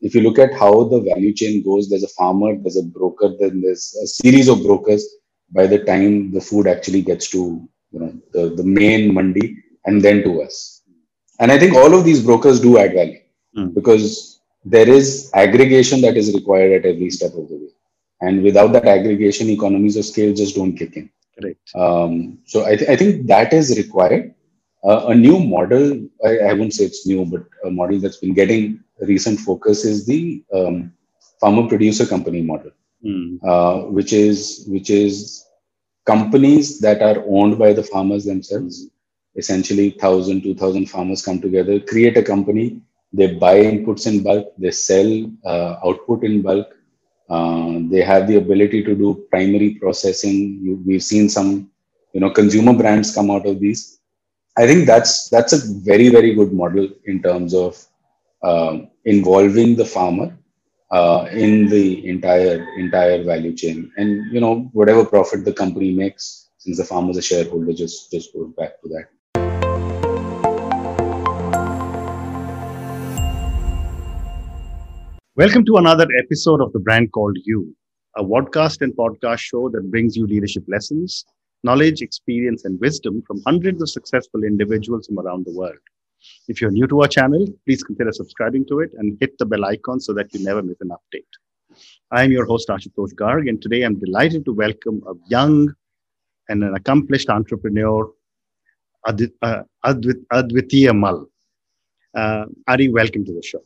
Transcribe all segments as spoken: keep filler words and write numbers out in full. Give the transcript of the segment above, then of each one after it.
if you look at how the value chain goes, there's a farmer, there's a broker, then there's a series of brokers by the time the food actually gets to, you know, the, the main mandi and then to us. And I think all of these brokers do add value Mm. because there is aggregation that is required at every step of the way. And without that aggregation, economies of scale just don't kick in. Correct. Um, so I, th- I think that is required. Uh, a new model, I, I wouldn't say it's new, but a model that's been getting recent focus is the um, farmer producer company model, Mm. uh, which is which is companies that are owned by the farmers themselves. Essentially, one thousand, two thousand farmers come together, create a company. They buy inputs in bulk. They sell uh, output in bulk. Uh, they have the ability to do primary processing. You, we've seen some, you know, consumer brands come out of these. I think that's that's a very very good model in terms of um, involving the farmer uh, in the entire entire value chain, and you know whatever profit the company makes, since the farmer is a shareholder, just just goes back to that. Welcome to another episode of The Brand Called You, a podcast and podcast show that brings you leadership lessons, knowledge, experience, and wisdom from hundreds of successful individuals from around the world. If you're new to our channel, please consider subscribing to it and hit the bell icon so that you never miss an update. I am your host, Ashutosh Garg, and today I'm delighted to welcome a young and an accomplished entrepreneur, Adit, uh, Advit, Advitiya Mal. Uh, Adi, welcome to the show.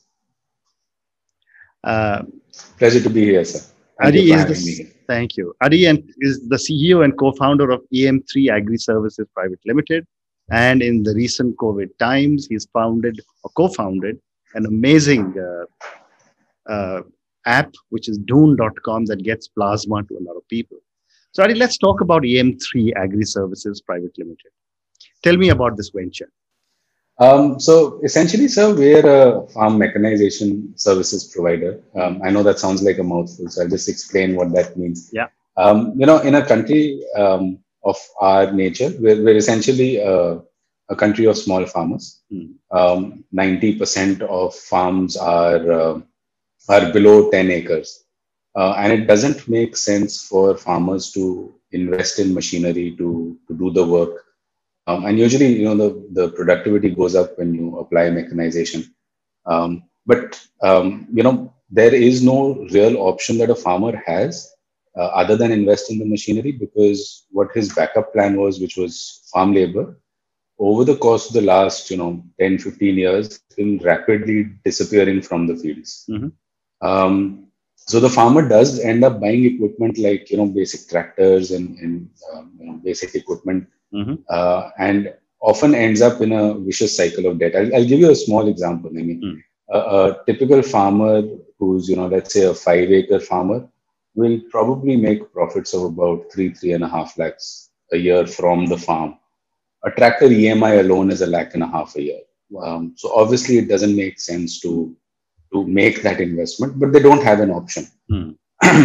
Uh, Pleasure to be here, sir. Thank Adi you for is having the, me here. Thank you. Adi and is the C E O and co-founder of E M three Agri Services Private Limited. And in the recent COVID times, he's founded or co-founded an amazing uh, uh, app, which is Doon dot com, that gets plasma to a lot of people. So Adi, let's talk about E M three Agri Services Private Limited. Tell me about this venture. Um, so essentially, sir, we're a farm mechanization services provider. Um, I know that sounds like a mouthful, so I'll just explain what that means. Yeah. Um, you know, in a country um, of our nature, we're, we're essentially a, a country of small farmers. Mm. Um, ninety percent of farms are uh, are below ten acres, uh, and it doesn't make sense for farmers to invest in machinery to to do the work. Um, and usually, you know, the, the productivity goes up when you apply mechanization. Um, but, um, you know, there is no real option that a farmer has uh, other than invest in the machinery, because what his backup plan was, which was farm labor, over the course of the last, you know, ten, fifteen years, been rapidly disappearing from the fields. Mm-hmm. Um, so the farmer does end up buying equipment like, you know, basic tractors and, and um, you know, basic equipment. Mm-hmm. Uh, and often ends up in a vicious cycle of debt. I'll, I'll give you a small example. I mean, Mm. a, a typical farmer who's, you know, let's say a five acre farmer will probably make profits of about three, three and a half lakhs a year from the farm. A tractor E M I alone is a lakh and a half a year. Wow. Um, so obviously it doesn't make sense to, to make that investment, but they don't have an option. Mm.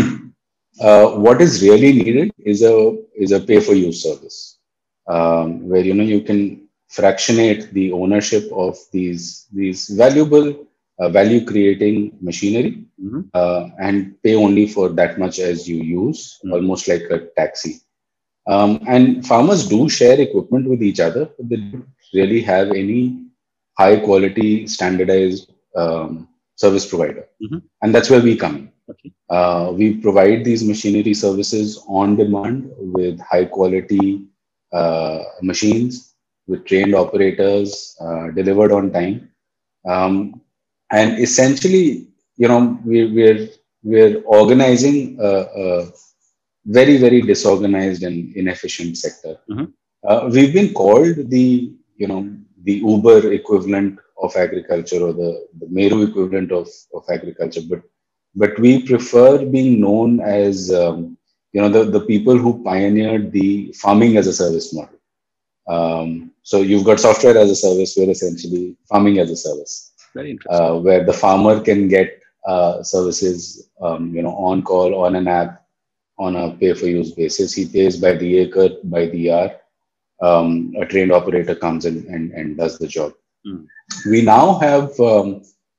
uh, what is really needed is a, is a pay for use service. Um, where you know you can fractionate the ownership of these these valuable uh, value creating machinery Mm-hmm. uh, and pay only for that much as you use, Mm. almost like a taxi. Um, and farmers do share equipment with each other, but they don't really have any high quality standardized um, service provider, Mm-hmm. and that's where we come in. Okay. Uh, we provide these machinery services on demand with high quality uh, machines with trained operators, uh, delivered on time, um, and essentially, you know, we, we're we're organizing a, a very very disorganized and inefficient sector. Mm-hmm. Uh, we've been called the you know the Uber equivalent of agriculture, or the, the Meru equivalent of, of agriculture, but but we prefer being known as um, you know the, the people who pioneered the farming as a service model. Um, so you've got software as a service, we're essentially farming as a service, Very interesting. uh, where the farmer can get uh, services, um, you know, on call, on an app, on a pay-for-use basis. He pays by the acre, by the hour. Um, a trained operator comes in and, and does the job. Mm. We now have, um,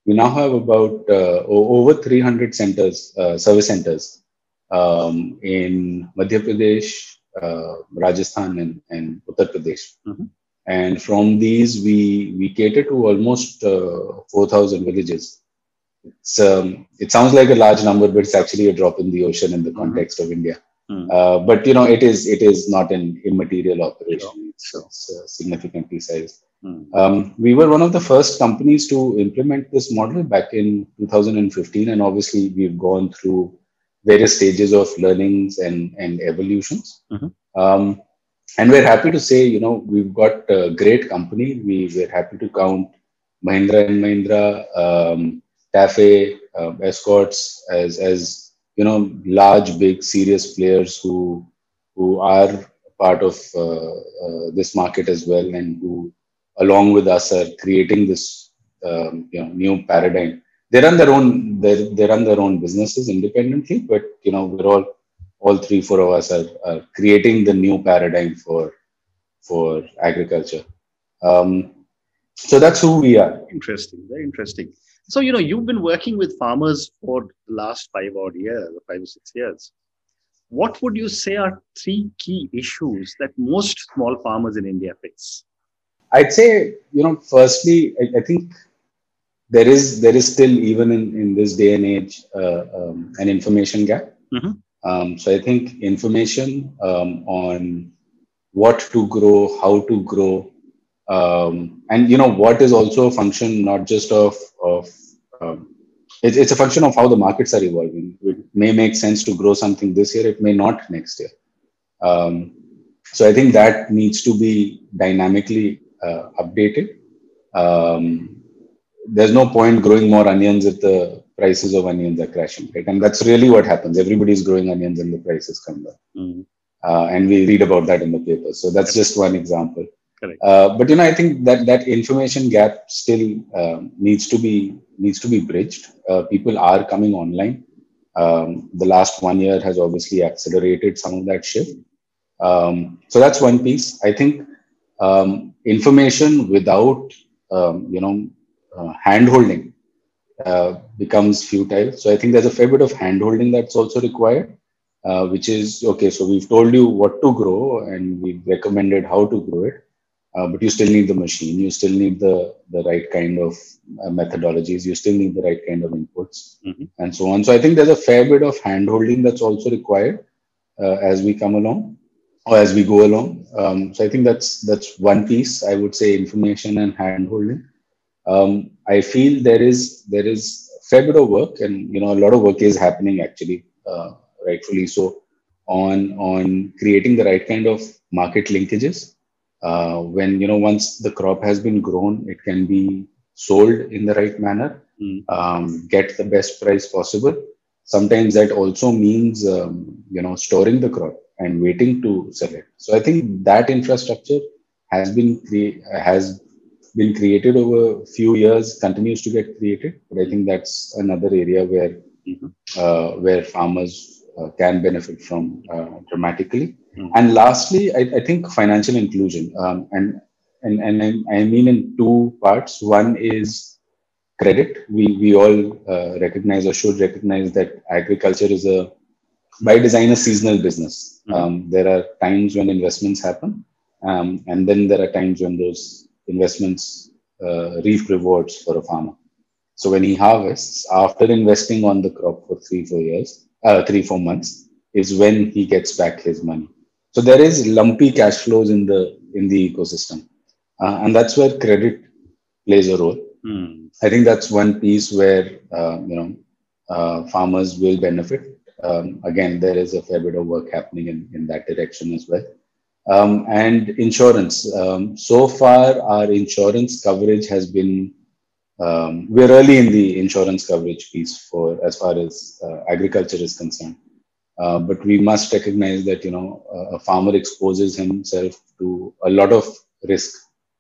we now have about uh, over three hundred centers, uh, service centers um, in Madhya Pradesh, uh, Rajasthan, and, and Uttar Pradesh. Mm-hmm. And from these, we we cater to almost uh, four thousand villages. It's, um, it sounds like a large number, but it's actually a drop in the ocean in the Mm-hmm. context of India. Mm. Uh, but you know, it is it is not an immaterial operation. Sure, It's, sure. it's uh, significantly sized. Mm. Um, we were one of the first companies to implement this model back in two thousand fifteen, and obviously we've gone through various stages of learnings and and evolutions. Mhm. Um, and we're happy to say, you know, we've got a great company. We we're happy to count Mahindra and Mahindra, um, TAFE, uh, Escorts as as you know large, big, serious players who who are part of uh, uh, this market as well, and who, along with us, are creating this um, you know new paradigm. They run their own they, they run their own businesses independently, but you know we're all all three four of us are, are creating the new paradigm for for agriculture. Um, so that's who we are. Interesting, very interesting. So, you know, you've been working with farmers for the last five odd years, five or six years. What would you say are three key issues that most small farmers in India face? I'd say, you know, firstly, I, I think there is there is still, even in, in this day and age, uh, um, an information gap. Mm-hmm. Um, so I think information um, on what to grow, how to grow, um, and you know what is also a function not just of of um, it's, it's a function of how the markets are evolving. It may make sense to grow something this year, it may not next year. Um, so I think that needs to be dynamically uh, updated. Um, there's no point growing more onions if the prices of onions are crashing, right? And that's really what happens. Everybody's growing onions and the prices come down. Mm. Uh, and we read about that in the papers. So that's just one example. Correct. Uh, but you know, I think that that information gap still um, needs to be needs to be bridged. Uh, people are coming online. Um, the last one year has obviously accelerated some of that shift. Um, so that's one piece. I think um, information without um, you know uh, hand holding uh, becomes futile. So I think there's a fair bit of hand holding that's also required, uh, which is okay. So we've told you what to grow and we've recommended how to grow it, uh, but you still need the machine. You still need the the right kind of uh, methodologies. You still need the right kind of inputs, Mm-hmm. and so on. So I think there's a fair bit of hand holding that's also required uh, as we come along or as we go along. Um, so I think that's that's one piece. I would say information and hand holding. Um, I feel there is there is a fair bit of work, and you know a lot of work is happening actually, uh, rightfully so, on on creating the right kind of market linkages. Uh, when you know once the crop has been grown, it can be sold in the right manner, Mm. um, get the best price possible. Sometimes that also means um, you know storing the crop and waiting to sell it. So I think that infrastructure has been cre- has been created over a few years, continues to get created. But I think that's another area where Mm-hmm. uh, where farmers uh, can benefit from uh, dramatically. Mm. And lastly, I, I think financial inclusion, um, and and and I, I mean in two parts. One is credit. We we all uh, recognize or should recognize that agriculture is a by design a seasonal business. Mhm. Um, there are times when investments happen, um, and then there are times when those investments uh, reap rewards for a farmer. So when he harvests, after investing on the crop for three, four years, uh, three, four months, is when he gets back his money. So there is lumpy cash flows in the in the ecosystem, uh, and that's where credit plays a role. Mm. I think that's one piece where uh, you know uh, farmers will benefit. Um, again, there is a fair bit of work happening in, in that direction as well. Um, and insurance. Um, so far, our insurance coverage has been um, we're early in the insurance coverage piece for as far as uh, agriculture is concerned. Uh, but we must recognize that you know a a farmer exposes himself to a lot of risk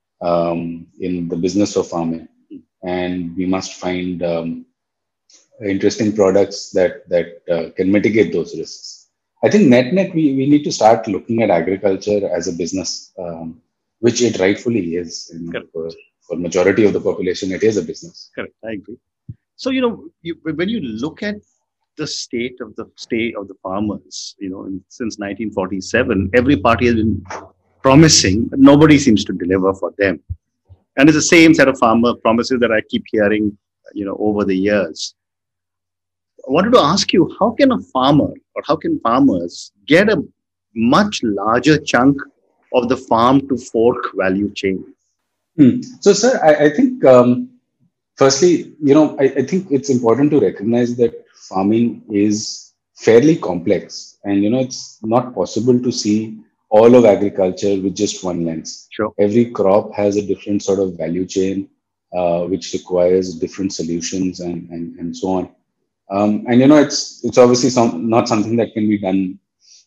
um, in the business of farming, and we must find um, interesting products that that uh, can mitigate those risks. I think net net we, we need to start looking at agriculture as a business, um, which it rightfully is. You know, Correct. for, for majority of the population, it is a business. Correct. I agree. So, you know, you, when you look at the state of the state of the farmers, you know, in, since nineteen forty-seven, every party has been promising, but nobody seems to deliver for them. And it's the same set of farmer promises that I keep hearing, you know, over the years. I wanted to ask you, how can a farmer or how can farmers get a much larger chunk of the farm to fork value chain? Hmm. So, sir, I, I think um, firstly, you know, I, I think it's important to recognize that farming is fairly complex, and you know, it's not possible to see all of agriculture with just one lens. Sure. Every crop has a different sort of value chain, uh, which requires different solutions and and, and so on. Um, and you know, it's it's obviously some not something that can be done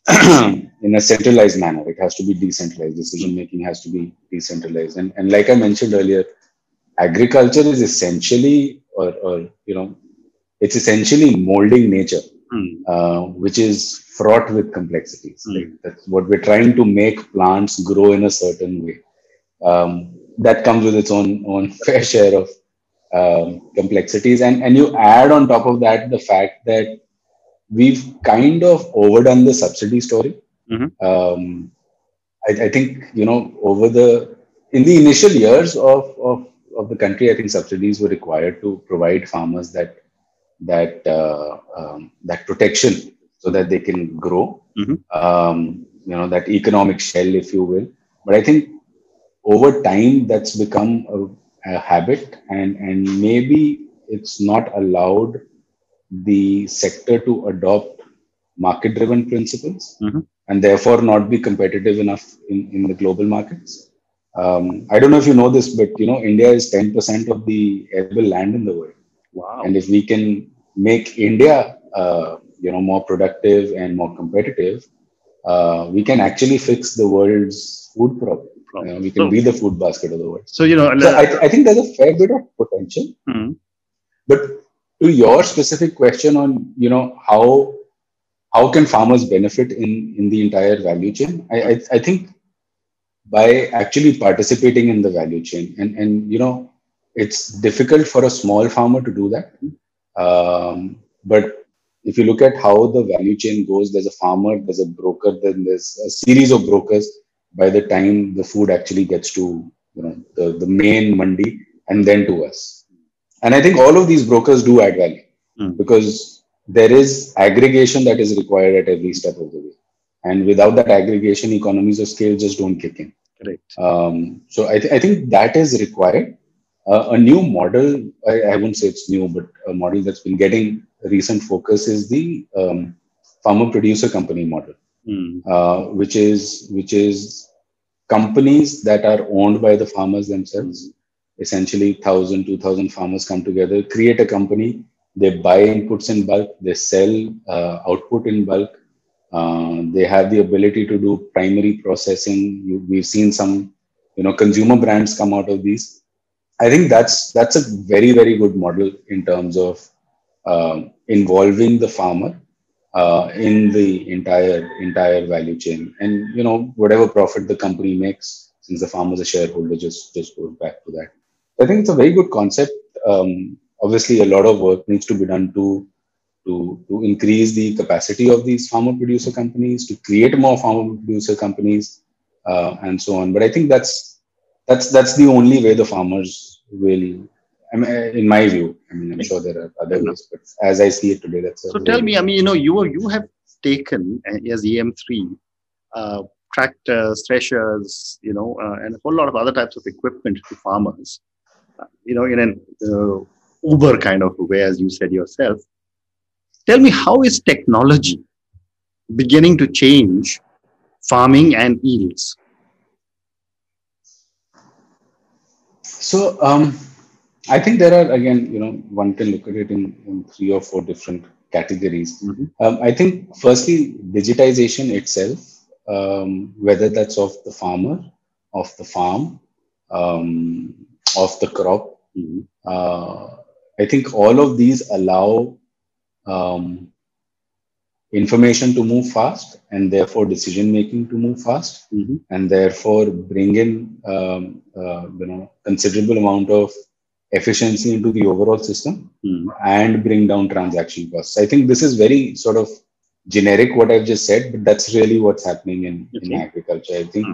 in a centralized manner. It has to be decentralized. Decision making has to be decentralized. And and like I mentioned earlier, agriculture is essentially, or, or you know, it's essentially molding nature, Mm. uh, which is fraught with complexities. Mm. Like that's what we're trying to make plants grow in a certain way. Um, that comes with its own own fair share of um, complexities, and and you add on top of that the fact that we've kind of overdone the subsidy story. Mm-hmm. Um, I, I think you know over the in the initial years of, of of the country, I think subsidies were required to provide farmers that that uh, um, that protection so that they can grow. Mm-hmm. Um, you know that economic shell, if you will. But I think over time that's become a, a habit, and and maybe it's not allowed the sector to adopt market driven principles Mm-hmm. and therefore not be competitive enough in, in the global markets. Um, I don't know if you know this, but you know India is ten percent of the arable land in the world, Wow. and if we can make India uh, you know more productive and more competitive, uh, we can actually fix the world's food problem. Uh, we can So, be the food basket of the world. so you know, So I, uh, th- I think there's a fair bit of potential. mm, But to your specific question on you know how how can farmers benefit in in the entire value chain, I I, I think by actually participating in the value chain, and and you know it's difficult for a small farmer to do that, um, but if you look at how the value chain goes, there's a farmer, there's a broker, then there's a series of brokers by the time the food actually gets to you know the, the main mandi and then to us. And I think all of these brokers do add value mm, because there is aggregation that is required at every step of the way. And without that aggregation, economies of scale just don't kick in. correct. Um, so I, th- I think that is required. Uh, a new model, I, I wouldn't say it's new, but a model that's been getting recent focus is the um, farmer producer company model, Mm, uh, which is which is companies that are owned by the farmers themselves. Essentially, one thousand, two thousand farmers come together, create a company. They buy inputs in bulk. They sell uh, output in bulk. Uh, they have the ability to do primary processing. You, we've seen some, you know, consumer brands come out of these. I think that's that's a very very good model in terms of um, involving the farmer uh, in the entire entire value chain, and you know whatever profit the company makes, since the farmer is a shareholder, just just goes back to that. I think it's a very good concept. Um, obviously, a lot of work needs to be done to to to increase the capacity of these farmer producer companies, to create more farmer producer companies, uh, and so on. But I think that's that's that's the only way the farmers will. I mean, in my view, I mean, I'm sure there are fair other enough. ways, but as I see it today, that's a So way. tell me, I mean, you know, you you have taken uh, as E M three uh, tractors, threshers, you know, uh, and a whole lot of other types of equipment to farmers, uh, you know, in an uh, Uber kind of way, as you said yourself. Tell me, how is technology beginning to change farming and yields? So um, I think there are again, you know, one can look at it in, in three or four different categories. Mm-hmm. Um, I think firstly, digitization itself, um, whether that's of the farmer, of the farm, um, of the crop. Mm-hmm. Uh, I think all of these allow um, information to move fast, and therefore decision making to move fast, Mm-hmm. and therefore bring in um, uh, you know considerable amount of efficiency into the overall system Mm. and bring down transaction costs. I think this is very sort of generic what I've just said, but that's really what's happening in, in Okay. agriculture. I think Mm.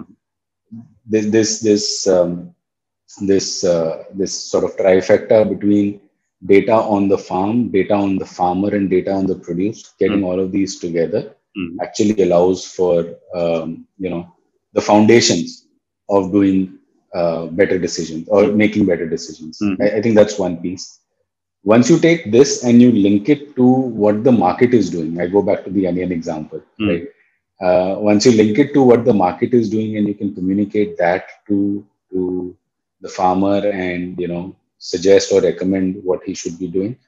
this this this um, this uh, this sort of trifecta between data on the farm, data on the farmer, and data on the produce, getting Mm. all of these together Mm. actually allows for um, you know the foundations of doing uh, better decisions or Mm. making better decisions. Mhm. I, I think that's one piece. Once you take this and you link it to what the market is doing, I go back to the onion example, Mm. right? Uh, once you link it to what the market is doing and you can communicate that to to the farmer and you know suggest or recommend what he should be doing,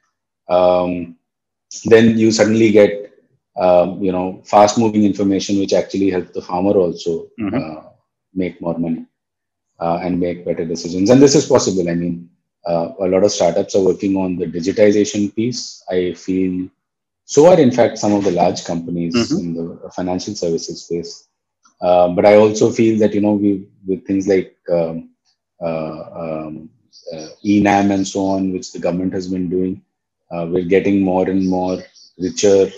um, then you suddenly get um, you know fast moving information which actually helps the farmer also Mhm. uh, make more money uh, and make better decisions. And this is possible. I mean, uh, a lot of startups are working on the digitization piece. I feel so are in fact some of the large companies Mhm. in the financial services space. Uh, but I also feel that you know we with things like um, uh, um, uh, E NAM and so on, which the government has been doing, uh, we're getting more and more richer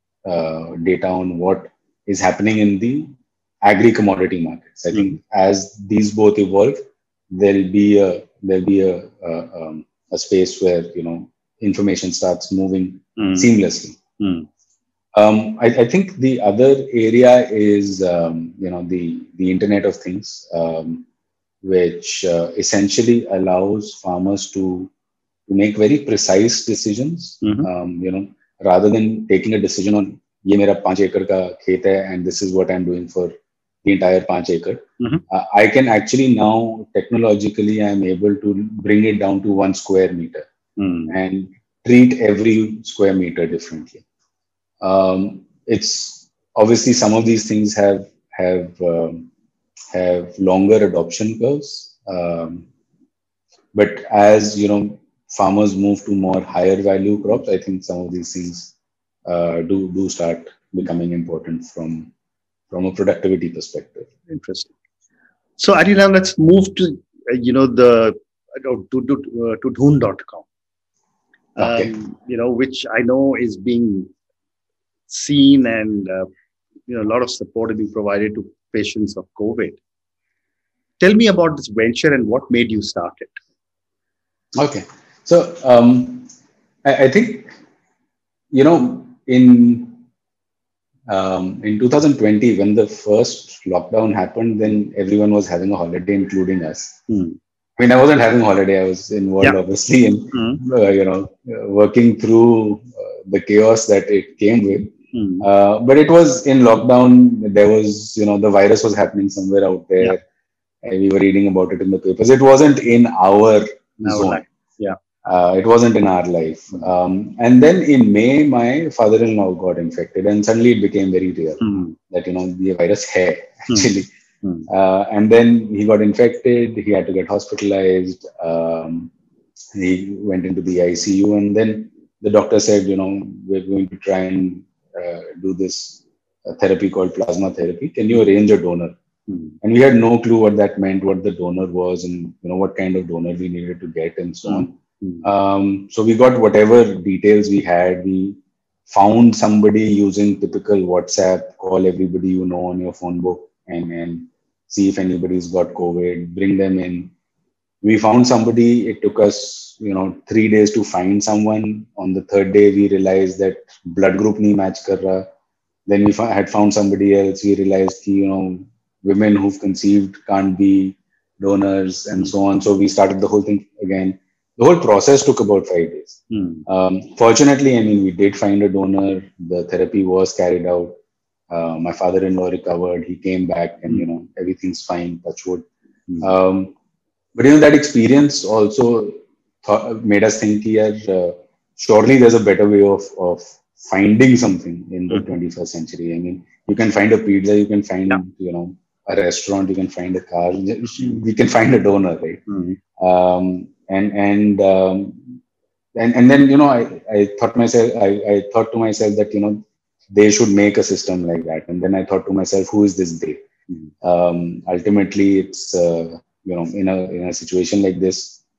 uh, data on what is happening in the agri commodity markets. I Mhm. think as these both evolve, there'll be a there'll be a a, um, a space where you know information starts moving Mm. seamlessly. Mm. Um, I, I think the other area is um, you know the the Internet of Things, um, which uh, essentially allows farmers to to make very precise decisions. Mhm. Um, you know, rather than taking a decision on ये मेरा पांच एकड़ का खेत है and this is what I'm doing for the entire पांच एकड़. Mhm. Uh, I can actually now technologically I'm able to bring it down to one square meter Mm. and treat every square meter differently. Um, it's obviously some of these things have have um, have longer adoption curves, um, but as you know, farmers move to more higher value crops. I think some of these things uh, do do start becoming important from from a productivity perspective. Interesting. So, Adi, now let's move to uh, you know the uh, to to uh, to dhoon dot com. Okay. Um, you know, which I know is being seen and uh, you know a lot of support is being provided to patients of COVID. Tell me about this venture and what made you start it. Okay. So um, I, I think you know in um, in two thousand twenty when the first lockdown happened, then everyone was having a holiday, including us. Mm. I mean, I wasn't having a holiday. I was involved, Yeah. obviously, in Mm. uh, you know uh, working through uh, the chaos that it came with. Mm. Uh, but it was in lockdown. There was, you know, the virus was happening somewhere out Yeah. there, and we were reading about it in the papers. It wasn't in our Our zone. life. Yeah. Uh, it wasn't in our life. Um, and then in May, my father-in-law got infected, and suddenly it became very real Mm. that you know the virus hai Mm. actually. Mm. Uh, and then he got infected. He had to get hospitalized. Um, he went into the I C U, and then the doctor said, you know, we're going to try and uh, do this uh, therapy called plasma therapy. Can you arrange a donor? Mm. And we had no clue what that meant, what the donor was, and you know what kind of donor we needed to get, and so on. Mm. Um, so we got whatever details we had. We found somebody using typical WhatsApp, call everybody you know on your phone book, and and see if anybody's got COVID. Bring them in. We found somebody. It took us, you know, three days to find someone. On the third day, we realized that blood group nahi match kar raha. Then we had found somebody else. We realized, ki, you know, women who've conceived can't be donors and so on. So we started the whole thing again. The whole process took about five days. Mm. Um, fortunately, I mean, we did find a donor. The therapy was carried out. Uh, my father-in-law recovered. He came back, and you know, everything's fine. Touch wood. Mm. Um, but you know, that experience also th- made us think here. Uh, surely, there's a better way of of finding something in the Mm. twenty-first century. I mean, you can find a pizza. You can find, Yeah. you know, a restaurant. You can find a car. We can find a donor, right? Mm. Um, and and um, and and then you know I, I thought myself I, I thought to myself that you know they should make a system like that, and then I thought to myself, who is this they? Mm. Um, ultimately it's uh, you know in a in a situation like this,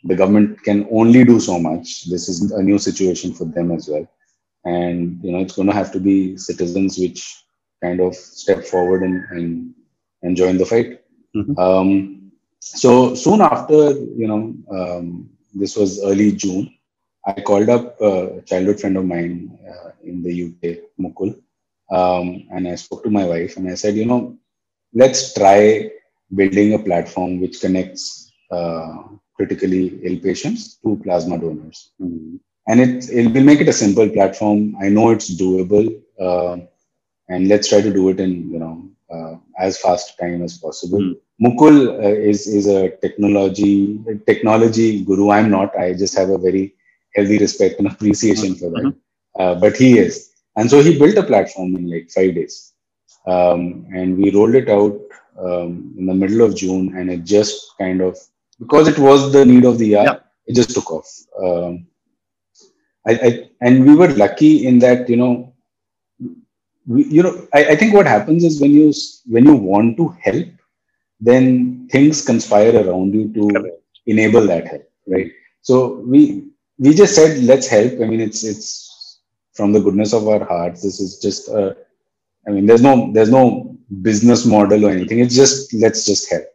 the government can only do so much. This is a new situation for them as well. And, you know, it's going to have to be citizens which kind of step forward and, and, and join the fight. Mhm. Um, so soon after, you know, um, this was early June, I called up a childhood friend of mine uh, in the U K, Mukul, um, and I spoke to my wife and I said, you know, let's try building a platform which connects uh, critically ill patients to plasma donors. Mhm. And it, it will make it a simple platform. I know it's doable, uh, and let's try to do it in, you know, uh, as fast time as possible. Mhm. Mukul uh, is is a technology technology guru. I'm not. I just have a very healthy respect and appreciation for that. Mhm. Uh, but he is, and so he built a platform in like five days, um, and we rolled it out um, in the middle of June, and it just kind of, because it was the need of the Yeah. hour, it just took off. Um, I, I, and we were lucky in that, you know, we, you know, I, I think what happens is when you s- when you want to help, then things conspire around you to Correct. enable that help, right? So we we just said let's help. I mean, it's it's from the goodness of our hearts. This is just a, I mean, there's no there's no business model or anything. It's just let's just help.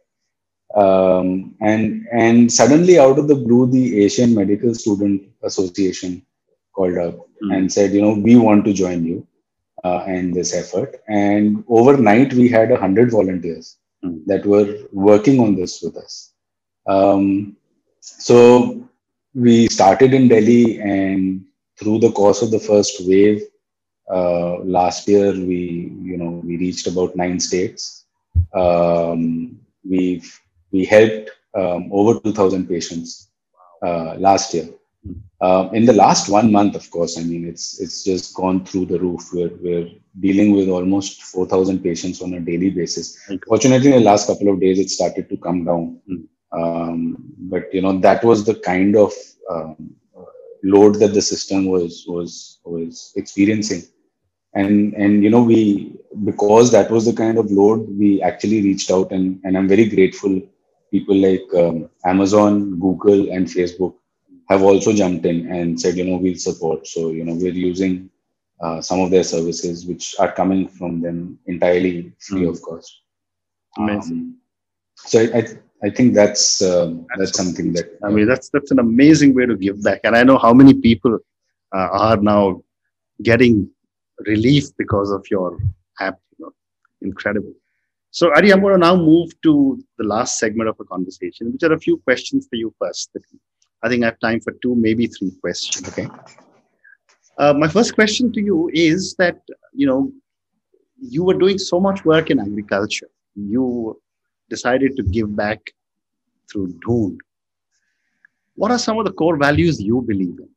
Um, and and suddenly out of the blue, the Asian Medical Student Association called up Mhm. and said, you know, we want to join you uh, in this effort. And overnight, we had a hundred volunteers Mhm. that were working on this with us. Um, so we started in Delhi, and through the course of the first wave, uh, last year we, you know, we reached about nine states. Um, we've we helped um, over two thousand patients uh, last year. Mhm. Uh, in the last one month, of course, I mean, it's it's just gone through the roof. We're, we're dealing with almost four thousand patients on a daily basis. My God. Fortunately, in the last couple of days, it started to come down. Mhm. Um, but, you know, that was the kind of um, load that the system was was was experiencing. And, and you know, we, because that was the kind of load, we actually reached out, and, and I'm very grateful. People like um, Amazon, Google, and Facebook have also jumped in and said, you know, we'll support. So, you know, we're using uh, some of their services, which are coming from them entirely free Mhm. of cost. Amazing. Um, so I, I, I think that's um, That's that's something amazing. that I mean, uh, that's that's an amazing way to give back. And I know how many people uh, are now getting relief because of your app. You know, incredible. So, Ari, I'm going to now move to the last segment of the conversation, which are a few questions for you first. I think I have time for two, maybe three questions. okay. Uh, my first question to you is that, you know, you were doing so much work in agriculture. You decided to give back through Dhoon. What are some of the core values you believe in?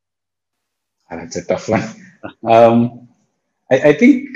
Uh, That's a tough one. Um, I, I think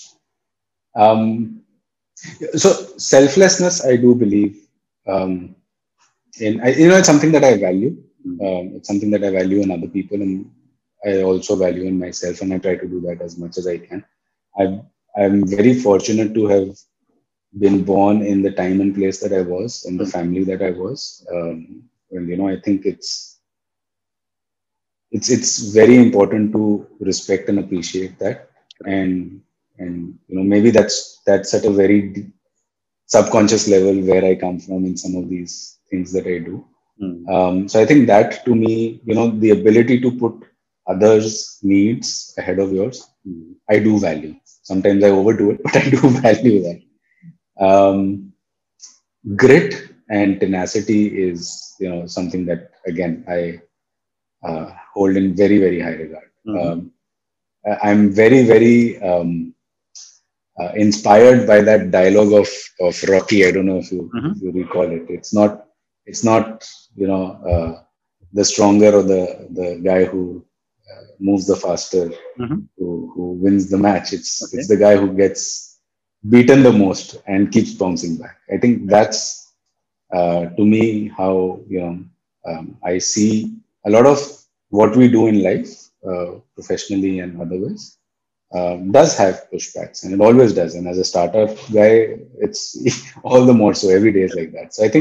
um, so. Selflessness, I do believe um, in. I, you know, it's something that I value. Mm. Um, it's something that I value in other people, and I also value in myself, and I try to do that as much as I can. I've, I'm very fortunate to have been born in the time and place that I was, in the Mm. family that I was. Um, and you know, I think it's it's it's very important to respect and appreciate that. And and you know, maybe that's that's at a very d- subconscious level where I come from in some of these things that I do. Mm. Um, so I think that to me, you know, the ability to put others' needs ahead of yours, Mm. I do value. Sometimes I overdo it, but I do value that. Um, Grit and tenacity is, you know, something that again I uh, hold in very very high regard. Mhm. Um, I- I'm very very um, uh, inspired by that dialogue of of Rocky. I don't know if you if Mhm. you recall it. It's not it's not you know uh, the stronger or the the guy who uh, moves the faster Mhm. who who wins the match. It's Okay. it's the guy who gets beaten the most and keeps bouncing back. I think that's uh, to me how you know um, I see a lot of what we do in life, uh, professionally and otherwise, um, does have pushbacks, and it always does. And as a startup guy, it's all the more so. Every day is like that. So I think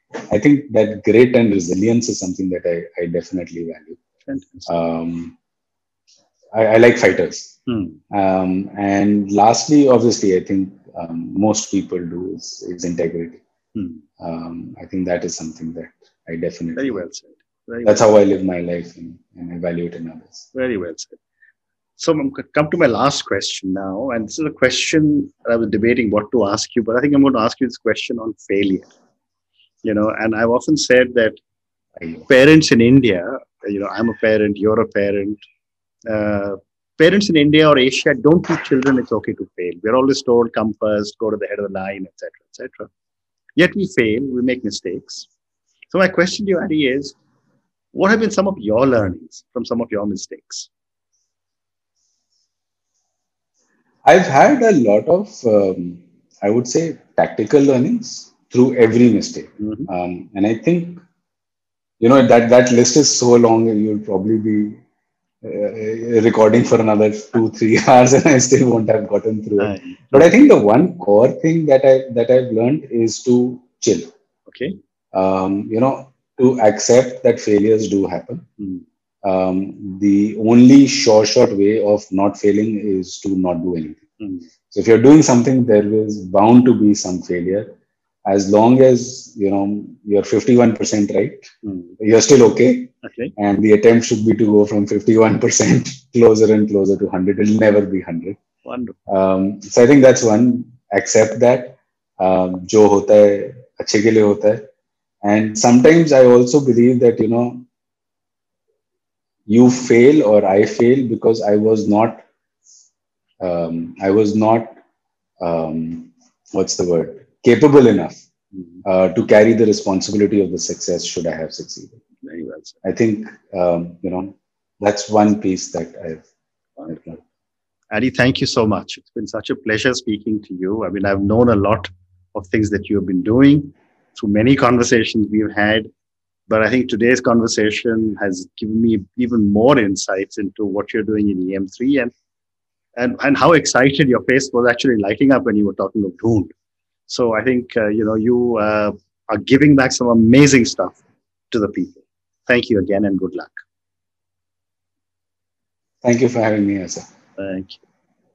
I think that grit and resilience is something that I, I definitely value. Um, I, I like fighters. Hmm. Um, and lastly, obviously, I think um, most people do is, is integrity. Hmm. Um, I think that is something that I definitely. Very well said. Very That's well how said. I live my life, and, and I value it in others. Very well said. So I'm going to come to my last question now. And this is a question I was debating what to ask you, but I think I'm going to ask you this question on failure. You know, and I've often said that parents in India, you know, I'm a parent, you're a parent, uh, parents in India or Asia don't teach children it's okay to fail. We're always told, come first, go to the head of the line, et cetera, et cetera. Yet we fail, we make mistakes. So my question to you, Adi, is what have been some of your learnings from some of your mistakes? I've had a lot of, um, I would say, tactical learnings through every mistake. Mm-hmm. Um, and I think, you know, that, that list is so long, you'll probably be uh, recording for another two, three hours, and I still won't have gotten through it. Uh, but I think the one core thing that I that I've learned is to chill. Okay. Um, you know, to accept that failures do happen. Mm. Um, the only sure shot way of not failing is to not do anything. Mm. So if you're doing something, there is bound to be some failure. As long as you know you're fifty-one percent right, Mm. you're still okay. Okay. And the attempt should be to go from fifty-one percent closer and closer to one hundred. It'll never be one hundred. Wonderful. Um, so I think that's one. Accept that. Um, jo hota hai, achhe ke liye hota hai. And sometimes I also believe that, you know, you fail or I fail because I was not, um, I was not, um, what's the word, capable enough uh, to carry the responsibility of the success should I have succeeded. Very well said. I think, um, you know, that's one piece that I've, I've learned. Adi, thank you so much. It's been such a pleasure speaking to you. I mean, I've known a lot of things that you have been doing through many conversations we've had. But I think today's conversation has given me even more insights into what you're doing in E M three and and, and how excited your face was actually lighting up when you were talking of Dhoond. So I think, uh, you know, you uh, are giving back some amazing stuff to the people. Thank you again and good luck. Thank you for having me, Asa. Thank you.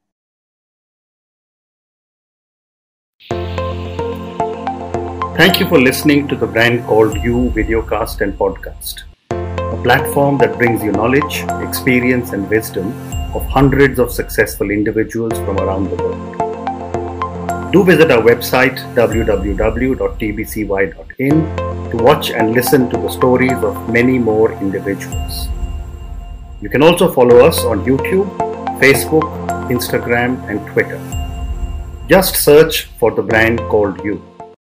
Thank you for listening to the Brand Called You videocast and podcast, a platform that brings you knowledge, experience, and wisdom of hundreds of successful individuals from around the world. Do visit our website w w w dot t b c y dot in to watch and listen to the stories of many more individuals. You can also follow us on YouTube, Facebook, Instagram, and Twitter. Just search for the Brand Called You.